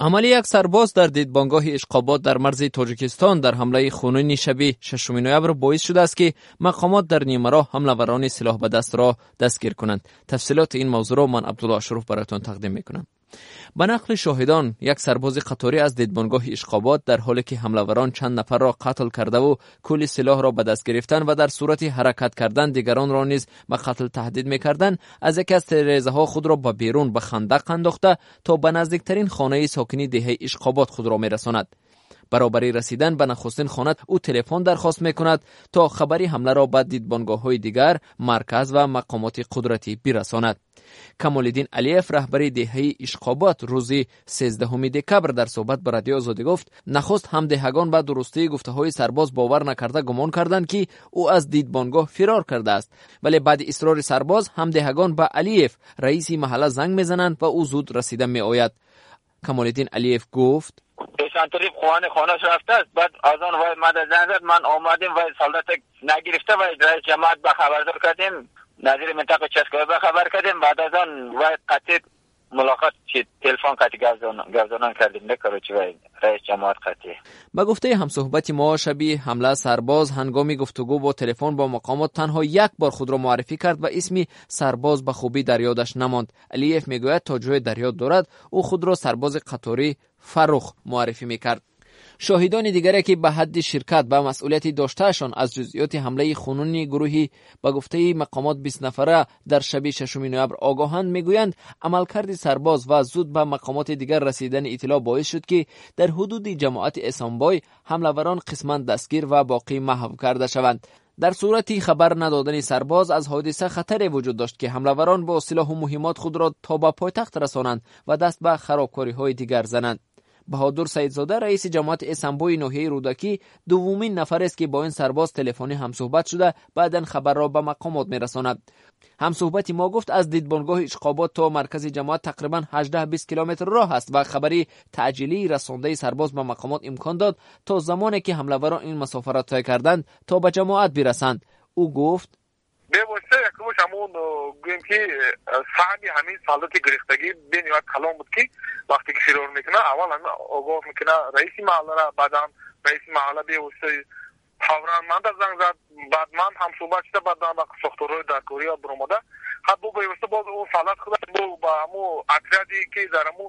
عمل یک سرباز در دیدبانگاه اشقابات در مرز تاجیکستان در حمله خونین شب 6 نوامبر باعث شده است که مقامات در نیمه راه حمله‌وران سلاح به دست را دستگیر کنند. تفصیلات این موضوع را من عبدالله اشرف براتون تقدیم میکنم. به نقل شاهدان، یک سرباز قطاری از دیدبانگاه اشقابات در حالی که حمله‌وران چند نفر را قتل کرده و کل سلاح را به دست گرفتن و در صورت حرکت کردن دیگران را نیز به قتل تهدید می‌کردند، از یک از تیره‌ها خود را به بیرون به خندق انداخته تا به نزدیکترین خانه ساکنی دهه اشقابات خود را می‌رساند. برابری رسیدن به نخستین خانه او تلفن درخواست می‌کند تا خبری حمله را به دیدبانگاه‌های دیگر، مرکز و مقامات قدرتی برساند. کمال‌الدین علیف رهبر دهه اشقابات روز 13 دکبر در صحبت با رادیو آزادی گفت نخست همدهگان به درستی گفته‌های سرباز باور نکرده گمان کردند که او از دیدبانگاه فرار کرده است، ولی بعد اصرار سرباز همدهگان به علیف رئیس محله زنگ می‌زنند و او زود رسیده می‌آید. کمال‌الدین علیف گفت پیشانتریب خانه‌اش رفته است. بعد از آن وای مد زنگ زد، من آمدیم و سالدت نگرفته و رئیس جماعت به خبردار کردیم، نظیر منطقه چسکوی به خبر کردیم. بعد از آن وای قطعی ملاقات تلفن قطعی گردانان کردیم نکروچی و رئیس جماعت قطعی. با گفته همصحبت ما شبیه حمله سرباز هنگامی گفتگو با تلفن با مقامات تنها یک بار خود را معرفی کرد و اسمی سرباز به خوبی در یادش نماند. علیف میگوید تا جای در یاد دارد او خود را سرباز قطاری فرخ معرفی میکرد. شاهدان دیگری که به حد شرکت به مسئولیتی داشتهشان از جزئیات حمله خونین گروهی به گفته مقامات 20 نفره در شب 6 نوامبر آگاهند میگویند عملکرد سرباز و زود به مقامات دیگر رسیدن اطلاع باعث شد که در حدود جماعت اسامبای حمله‌وران قسما دستگیر و باقی محو کرده شوند. در صورتی خبر ندادن سرباز از حادثه خطری وجود داشت که حمله‌وران با سلاح و مهمات خود را تا به پایتخت رسانند و دست به خرابکاری‌های دیگر زنند. بهادر سیدزاده رئیس جماعت اسامبای ناحیه رودکی دومین نفر است که با این سرباز تلفنی همصحبت شده بعداً خبر را به مقامات میرساند. همصحبت ما گفت از دیدبانگاه اشقابات تا مرکز جماعت تقریباً 18-20 کیلومتر راه است و خبری تعجیلی رسانده سرباز به مقامات امکان داد تا زمانی که حمله‌وران این مسافت را طی کردند تا به جماعت برسند. او گفت بواسطه یکمش همون گویم که صحنی همین سالات گرفتگی بین یک کلام بود که وقتی که فرار میکنه اول هم آگاه میکنه رئیس محله را، بعد هم رئیس محله بواسطه فوراً من در زنگ زد، بعد من هم صحبت شده، بعد هم ساختارهای درکاری ها برآمده حتی بواسطه باز اون سالات خود با همون اتریادی که در همون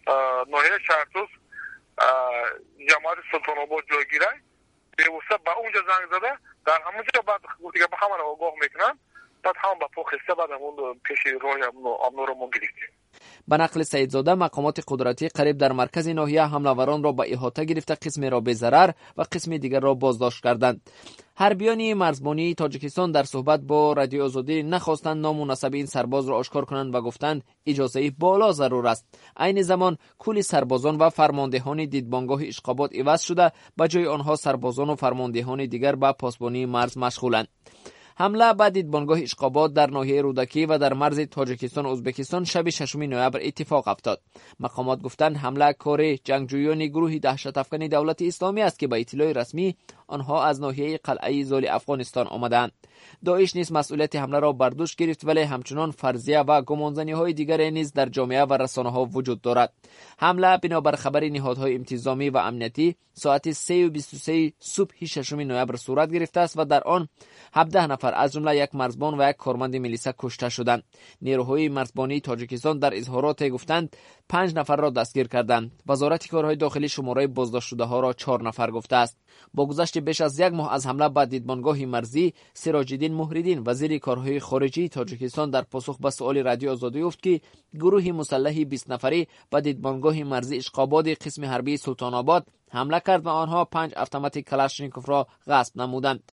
ناحیه شهرسوز جماعت سلطان آباد جایگیره بواسطه با اونجا زنگ زده در همونجا بعد گفتی که به همه آگاه میکنن، بعد هم با پا خسته بعد همون پیش راه امنو رو ما گرفتیم. به نقل سیدزاده مقامات قدرتی قریب در مرکز ناحیه حمله‌وران را به احاطه گرفته قسمی را به ضرر و قسمی دیگر را بازداشت کردند. حربیان مرزبانی تاجیکستان در صحبت با رادیو آزادی نخواستند نام و نسب این سرباز را آشکار کنند و گفتند اجازه بالا ضرور است. عین زمان کل سربازان و فرماندهان دیدبانگاه اشقابات عوض شده، به جای آنها سربازان و فرماندهان دیگر به پاسبانی مرز مشغولند. حمله به دیدبانگاه اشقابات در ناحیه رودکی و در مرز تاجیکستان ازبکستان شب 6 نوامبر اتفاق افتاد. مقامات گفتند حمله کار جنگجویان گروه دهشت افکن دولت اسلامی است که به اطلاع رسمی آنها از ناحیه قلعه زال افغانستان آمدند. داعش نیز مسئولیت حمله را بر دوش گرفت، ولی همچنان فرضیه و گمانزنی‌های دیگر نیز در جامعه و رسانه‌ها وجود دارد. حمله بنابر خبر نهادهای انتظامی و امنیتی ساعت 3:23 صبح 6 نوامبر صورت گرفته است و در آن 17 نفر از جمله یک مرزبان و یک کارمند میلیسا کشته شدند. نیروهای مرزبانی تاجیکستان در اظهارات گفتند 5 نفر را دستگیر کردند. وزارت کارهای داخلی شماره بازداشت شده ها را 4 نفر گفته است. با گذشت بیش از یک ماه از حمله به دیدبانگاه مرزی، سراج‌الدین مهریدین وزیر کارهای خارجی تاجیکستان در پاسخ به سؤال رادیو آزادی گفت که گروه مسلح 20 نفری به دیدبانگاه مرزی اشقابات قسم حربی سلطان آباد حمله کرد و آنها 5 اتومات کلاشنیکوف را غصب نمودند.